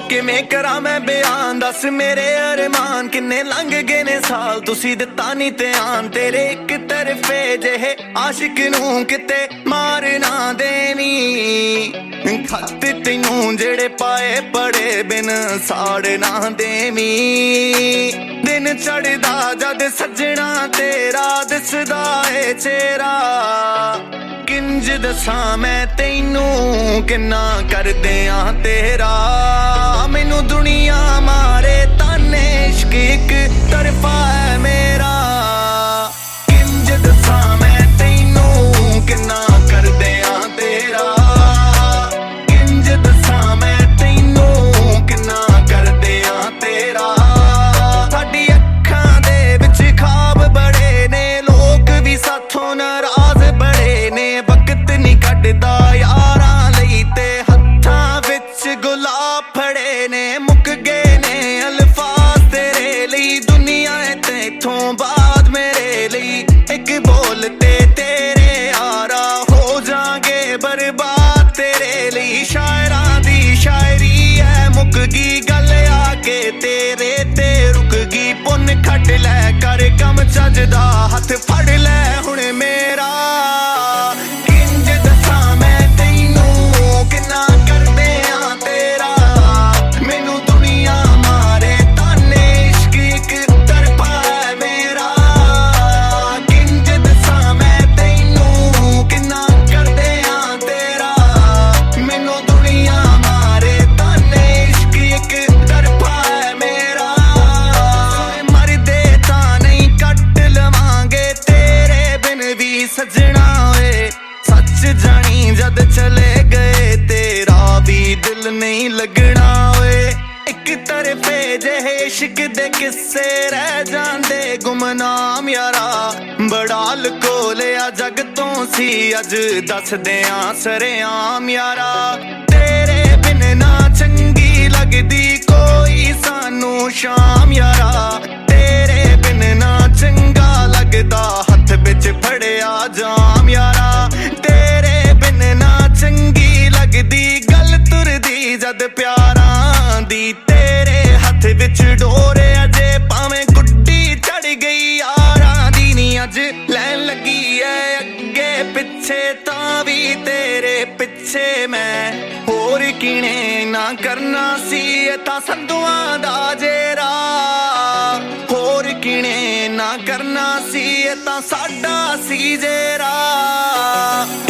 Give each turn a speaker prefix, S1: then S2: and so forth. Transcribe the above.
S1: ਕਿਵੇਂ ਕਰਾਂ ਮੈਂ ਬਿਆਨ, ਦੱਸ ਮੇਰੇ ਅਰਮਾਨ ਕਿੰਨੇ ਲੰਘ ਗਏ ਨੇ ਸਾਲ, ਤੁਸੀਂ ਦਿੱਤਾ ਨਹੀਂ ਧਿਆਨ। ਤੇਰੇ ਇੱਕ ਤਰਫੇ ਜਿਹੇ ਆਸ਼ਿਕ ਨੂੰ ਕਿਤੇ ਮਾਰ ਨਾ ਦੇਵੀਂ, ਖੱਤ ਤੈਨੂੰ ਜਿਹੜੇ ਪਾਏ ਬੜੇ ਬਿਨ ਸਾੜ ਨਾ ਦੇਵੀਂ। ਦਿਨ ਚੜ੍ਹਦਾ ਜਦ ਸੱਜਣਾ ਤੇਰਾ ਦਿਸਦਾ ਏ ਚਿਹਰਾ, ਕਿੰਜ ਦੱਸਾਂ ਮੈਂ ਤੈਨੂੰ ਕਿੰਨਾ ਕਰਦੇ ਆ ਤੇਰਾ। ਮੈਨੂੰ ਦੁਨੀਆ ਮਾਰੇ ਤਾਨੇ ਇਸ਼ਕ ਇੱਕ ਤਰਫਾ ਹੈ ਮੇਰਾ, ਕਿੰਜ ਦੱਸਾਂ ਮੈਂ ਤੈਨੂੰ ਕਿੰਨਾ ਕਰਦੇ ਆ ਤੇਰਾ। ਕਿੰਜ ਦੱਸਾਂ ਮੈਂ ਤੈਨੂੰ ਕਿੰਨਾ ਕਰਦੇ ਆ ਤੇਰਾ। ਸਾਡੀ ਅੱਖਾਂ ਦੇ ਵਿੱਚ ਖਾਬ ਬੜੇ ਨੇ, ਲੋਕ ਵੀ ਸਾਥੋਂ ਨਾਰਾਜ਼ ਬੜੇ ਨੇ। ਵਕਤ ਨਹੀਂ ਕੱਢਦਾ ਯਾਰਾਂ ਲਈ ਤੇ ਹੱਥਾਂ ਵਿੱਚ ਗੁਲਾਬ ਫੜੇ ਨੇ। ਮੁੱਕ ਗਏ ਨੇ ਅਲਫਾਜ਼ ਤੇਰੇ ਲਈ, ਦੁਨੀਆ ਤੇ ਇਥੋਂ ਬਾਅਦ ਮੇਰੇ ਲਈ। ਇੱਕ ਬੋਲ ਤੇ ਤੇਰੇ ਯਾਰਾ ਹੋ ਜਾਗੇ ਬਰਬਾਦ ਤੇਰੇ ਲਈ। ਸ਼ਾਇਰਾਂ ਦੀ ਸ਼ਾਇਰੀ ਐ ਮੁੱਕ ਗਈ ਗੱਲ ਆ ਕੇ ਤੇਰੇ ਤੇ ਰੁਕ ਗਈ। ਪੁੰਨ ਖੱਟ ਲੈ ਕਰ ਕੰਮ ਚੱਜਦਾ, ਹੱਥ ਫੜ ਲੈ ਹੁਣ ਮੇਰਾ। ਕਿੰਜ ਦੱਸਾਂ ਮੈਂ ਤੈਨੂੰ ਕਿੰਨਾ ਕਰਦੇ ਆ ਤੇਰਾ। ਮੈਨੂੰ ਦੁਨੀਆ ਮਾਰੇ ਤਾਨੇ ਇਸ਼ਕ ਇੱਕ ਤਰਫਾ ਹੈ ਮੇਰਾ। ਕਿੰਜ ਦੱਸਾਂ ਮੈਂ ਤੈਨੂੰ ਕਿੰਨਾ ਕਰਦੇ ਆ ਤੇਰਾ। ਮੈਨੂੰ ਦੁਨੀਆ ਮਾਰੇ ਤਾਨੇ ਇਸ਼ਕ ਇੱਕ ਤਰਫਾ ਹੈ ਮੇਰਾ। ਮਰਦੇ ਤਾਂ ਨਹੀਂ ਕੱਟ ਲਵਾਂਗੇ ਤੇਰੇ ਬਿਨ ਵੀ ਸੱਜਣਾ ਓਏ। ਸੱਚ ਜਾਣੀ ਜਦ ਚਲੇ ਗਏ ਤੇਰਾ ਵੀ ਦਿਲ ਨਹੀਂ ਲੱਗਣਾ ਓਏ। ਇੱਕ ਤਰਫੇ ਜਿਹੇ ਇਸ਼ਕ ਦੇ ਕਿੱਸੇ ਰਹਿ ਜਾਂਦੇ ਗੁਮਨਾਮ ਯਾਰਾ। ਬੜਾ ਲੁਕੋ ਲਿਆ ਜਗ ਤੋਂ ਸੀ ਅੱਜ ਦੱਸਦੇ ਆ ਸਰੇਆਮ ਯਾਰਾ। ਤੇਰੇ ਬਿਨ ਨਾ ਚੰਗੀ ਲੱਗਦੀ ਕੋਈ ਸਾਨੂੰ ਸ਼ਾਮ ਯਾਰਾ। ਤੇਰੇ ਬਿਨ ਨਾ ਚੰਗਾ ਲੱਗਦਾ ਹੱਥ ਵਿੱਚ ਫੜਿਆ ਜਾਮ ਯਾਰਾ। ਤੇਰੇ ਬਿਨ ਨਾ ਚੰਗੀ ਲੱਗਦੀ ਗੱਲ ਤੁਰਦੀ ਜਦ ਪਿਆਰਾਂ ਦੀ। ਤੇਰੇ ਹੱਥ ਵਿੱਚ ਡੋਰ ਅਜੇ ਭਾਵੇਂ ਗੁੱਡੀ ਚੜ ਗਈ ਯਾਰਾਂ ਦੀ ਨੀ। ਅੱਜ ਲੈਣ ਲੱਗੀ ਐ ਅੱਗੇ ਪਿੱਛੇ ਤਾਂ ਵੀ ਤੇਰੇ ਪਿੱਛੇ ਮੈਂ। ਹੋਰ ਕਿਨੇ ਨਾ ਕਰਨਾ ਸੀ ਇਹ ਤਾਂ ਸੰਧੂਆਂ ਦਾ ਜੇਰਾ। ਹੋਰ ਕਿਨੇ ਨਾ ਕਰਨਾ ਸੀ ਇਹ ਤਾਂ ਸਾਡਾ ਸੀ ਜੇਰਾ।